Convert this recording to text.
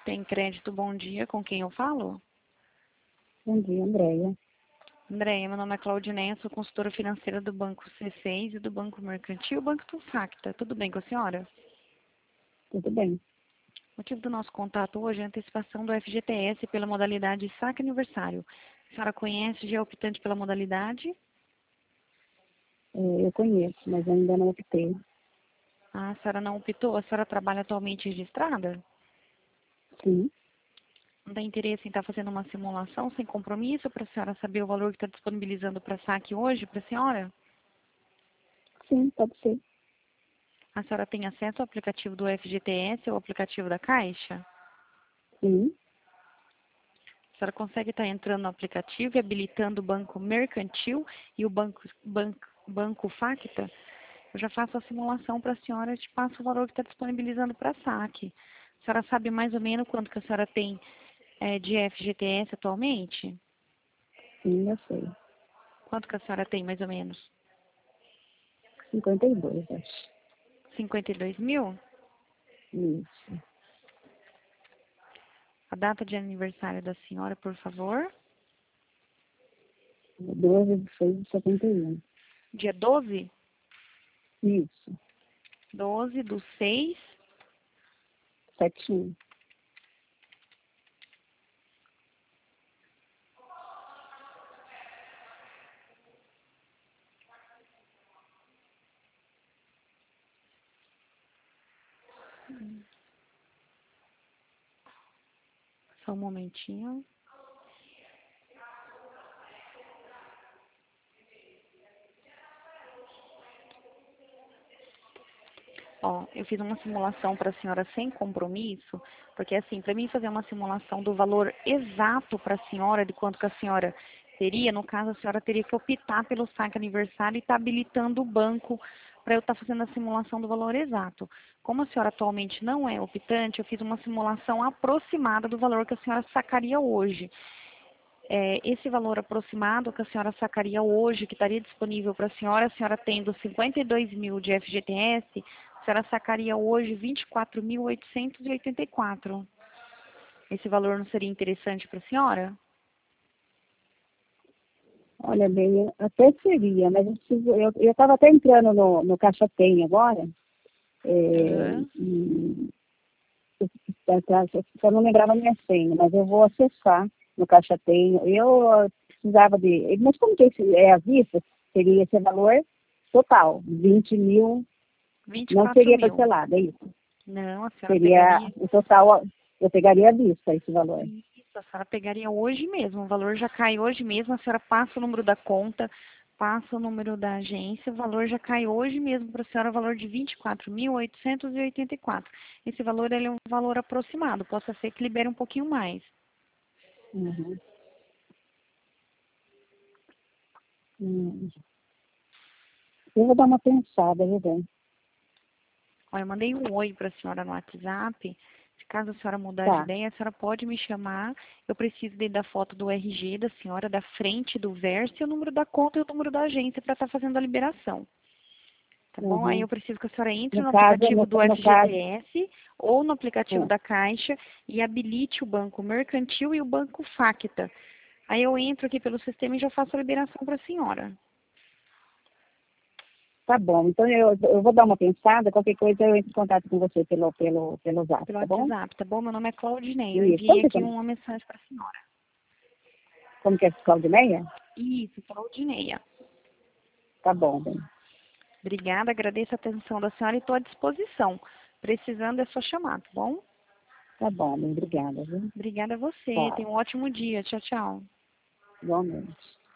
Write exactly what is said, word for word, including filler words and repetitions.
Tem Crédito, bom dia. Com quem eu falo? Bom dia, Andréia. Andréia, meu nome é Claudineia, sou consultora financeira do Banco C seis e do Banco Mercantil, Banco do Facta. Tudo bem com a senhora? Tudo bem. O motivo do nosso contato hoje é a antecipação do F G T S pela modalidade saque aniversário. A senhora conhece, já é optante pela modalidade? É, eu conheço, mas ainda não optei. Ah, a senhora não optou? A senhora trabalha atualmente registrada? Sim, Não tem interesse em estar fazendo uma simulação sem compromisso para a senhora saber o valor que está disponibilizando para saque hoje para a senhora? sim, pode ser. A senhora tem acesso ao aplicativo do F G T S ou ao aplicativo da Caixa? Sim, A senhora consegue estar entrando no aplicativo e habilitando o Banco Mercantil e o Banco, banco, banco Facta? Eu já faço a simulação para a senhora e te passo o valor que está disponibilizando para saque. A senhora sabe mais ou menos quanto que a senhora tem é, de F G T S atualmente? sim, eu sei. Quanto que a senhora tem mais ou menos? cinquenta e dois, acho. cinquenta e dois mil? Isso. A data de aniversário da senhora, por favor. doze de seis de setenta e um. Dia doze? Isso. doze do seis. Sete um. Só um momentinho. Ó, eu fiz uma simulação para a senhora sem compromisso, porque assim, para mim fazer uma simulação do valor exato para a senhora, de quanto que a senhora teria, no caso a senhora teria que optar pelo saque aniversário e estar habilitando o banco para eu estar fazendo a simulação do valor exato. Como a senhora atualmente não é optante, eu fiz uma simulação aproximada do valor que a senhora sacaria hoje. É, esse valor aproximado que a senhora sacaria hoje, que estaria disponível para a senhora, a senhora tendo cinquenta e dois mil de F G T S, a senhora sacaria hoje vinte e quatro mil oitocentos e oitenta e quatro. Esse valor não seria interessante para a senhora? Olha bem, até seria, mas eu preciso. Eu eu estava até entrando no, no Caixa Tem agora. É, Uhum. e, eu, eu, eu não lembrava a minha senha, mas eu vou acessar no Caixa Tem. Eu ah, precisava de. Mas como que esse, é à vista? Seria esse valor total, vinte mil. vinte e Não quatro seria mil. parcelado, é isso? Não, a senhora Seria pegaria. o total, eu pegaria à vista esse valor. Isso, a senhora pegaria hoje mesmo. O valor já cai hoje mesmo. A senhora passa o número da conta, passa o número da agência. O valor já cai hoje mesmo para a senhora, o valor de vinte e quatro mil oitocentos e oitenta e quatro. Esse valor ele é um valor aproximado. Possa ser que libere um pouquinho mais. Uhum. Hum. Eu vou dar uma pensada, viu, bem? Olha, eu mandei um oi para a senhora no WhatsApp. Se caso a senhora mudar de Tá. ideia, a senhora pode me chamar. Eu preciso de- da foto do R G da senhora, da frente, do verso, e o número da conta e o número da agência para estar fazendo a liberação. Tá bom? Aí eu Uhum. preciso que a senhora entre No no caso, aplicativo no, do no caso, F G T S ou no aplicativo é, da Caixa e habilite o Banco Mercantil e o Banco Facta. Aí eu entro aqui pelo sistema e já faço a liberação para a senhora. tá bom. Então eu, eu vou dar uma pensada, qualquer coisa eu entro em contato com você pelo, pelo, pelo zap, Pelo tá bom? WhatsApp, tá bom? Meu nome é Claudineia. Eu Isso. enviei Como que aqui chama? uma mensagem para a senhora. Como que é? Claudineia? Isso, Claudineia. Tá bom, bem. Obrigada, agradeço a atenção da senhora e estou à disposição. Precisando é só chamar, tá bom? Tá bom, bem. Obrigada, viu? Obrigada a você. Tenha Tchau. um ótimo dia. Tchau, tchau. Igualmente.